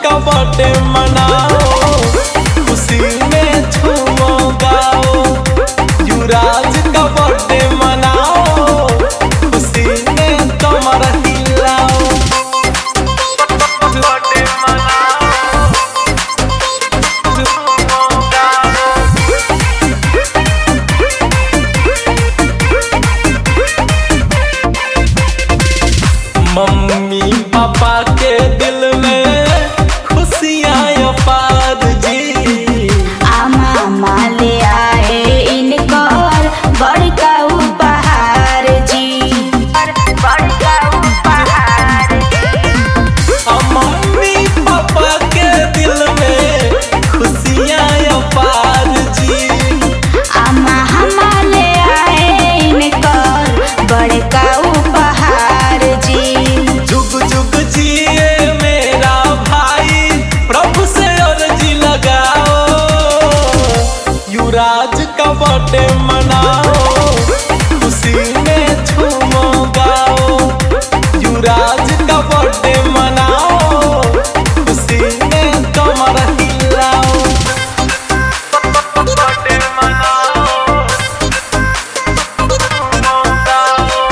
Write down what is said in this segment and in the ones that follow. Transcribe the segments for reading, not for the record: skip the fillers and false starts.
का बर्थडे मनाओ, खुशी में झूमो गाओ। युवराज का बर्थडे मनाओ, खुशी में कमर हिलाओ। बर्थडे मनाओ, झूमो गाओ। मम्मी पापा के दिल में खुशियाँ अपार जी। मामा ले आए इनकर बड़का उपहार जी, बड़का उपहार। मम्मी पापा के दिल में खुशियाँ अपार जी। मामा ले आए इनकर बड़का उपहार जी। जुग जुग जिए मेरा भाई, प्रभु से अर्जी लगाओ। युवराज का बर्थडे मनाओ, खुशी में झूमो गाओ। युवराज का बर्थडे मनाओ, खुशी में कमर हिलाओ। बर्थडे मनाओ, झूमो गाओ।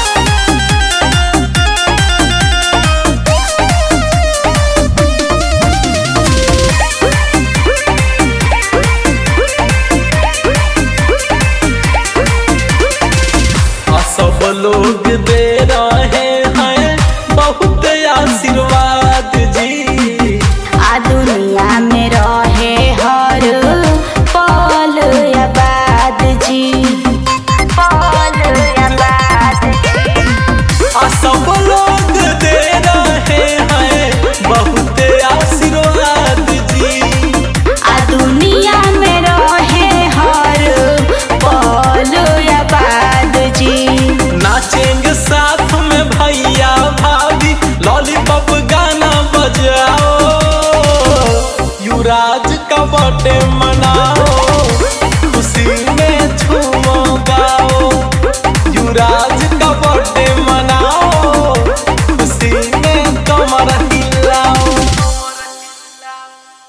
सब लोग दे रहे हैं बहुत आशीर्वाद जी। दुनिया में रहे हर पल आबाद जी, पल आबाद जी। सब लोग दे रहे हैं बहुत आशीर्वाद जी। दुनिया में रहे हर पल आबाद जी। नाचेंगे साथ में भैया भाभी, लॉलीपॉप गाना बजाओ। युवराज का बर्थडे मनाओ, खुशी में झूमो गाओ। युवराज